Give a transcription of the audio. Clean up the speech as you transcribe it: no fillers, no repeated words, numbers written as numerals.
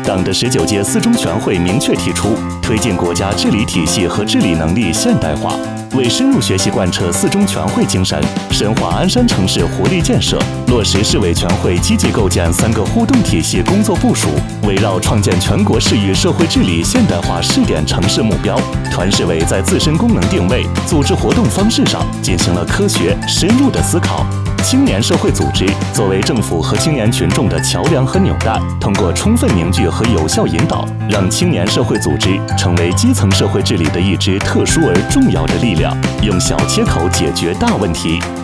党的19届四中全会明确提出，推进国家治理体系和治理能力现代化，为深入学习贯彻四中全会精神，深化鞍山城市活力建设，落实市委全会积极构建3个互动体系工作部署，围绕创建全国市域社会治理现代化试点城市目标，团市委在自身功能定位、组织活动方式上进行了科学深入的思考。青年社会组织作为政府和青年群众的桥梁和纽带，通过充分凝聚和有效引导，让青年社会组织成为基层社会治理的一支特殊而重要的力量，用小切口解决大问题。